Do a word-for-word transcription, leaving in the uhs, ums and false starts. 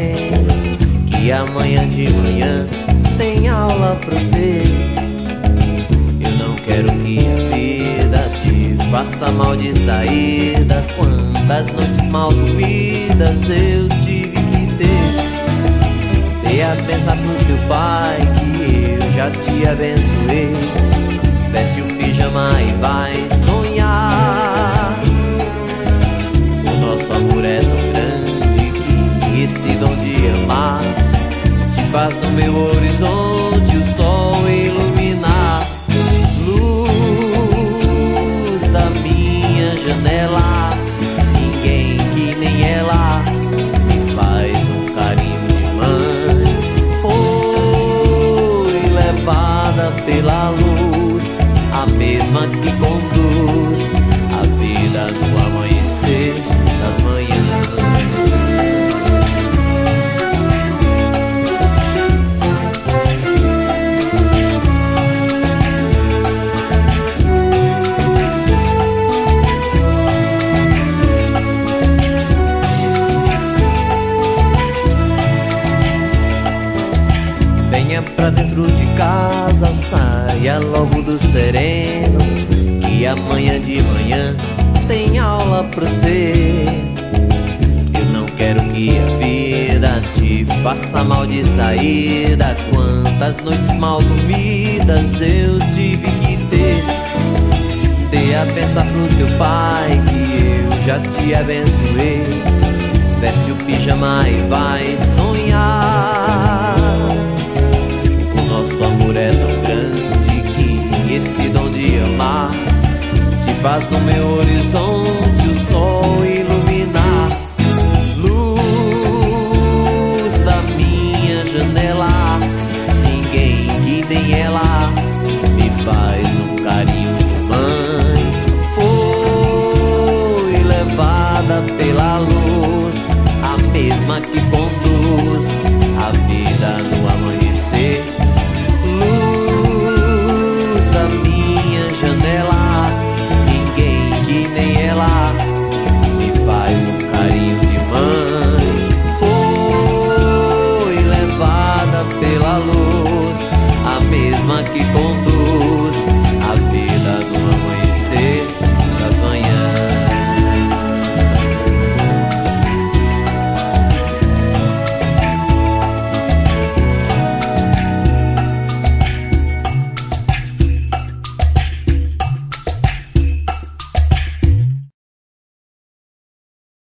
sereno, que amanhã de manhã tem aula pra você. Eu não quero que a vida te faça mal de saída. Quantas noites mal dormidas eu tive que ter. Dei a pensar pro teu pai que eu já te abençoei. Veste o pijama e vai sonhar. O nosso amor é tão grande que esse dom de amar te faz no meu horizonte o sol iluminar. Luz da minha janela, ninguém que nem ela me faz um carinho de mãe. Foi levada pela luz, a mesma que conduz a vida no amanhecer das manhãs. Venha pra dentro de casa, saia logo do sereno, que amanhã de manhã tem aula pra você. Eu não quero que a vida te faça mal de saída. Quantas noites mal dormidas eu tive que ter. Dê a pensar pro teu pai que eu já te abençoei. Veste o pijama e vai sonhar. Nosso amor é tão grande que esse dom de amar te faz no meu horizonte o sol iluminar. Luz da minha janela, ninguém que nem ela me faz um carinho de mãe. Foi levada pela luz, a mesma que conduz a vida no amanhecer. Luz da minha janela, ninguém que nem ela me faz um carinho de mãe. Foi levada pela luz, a mesma que conduz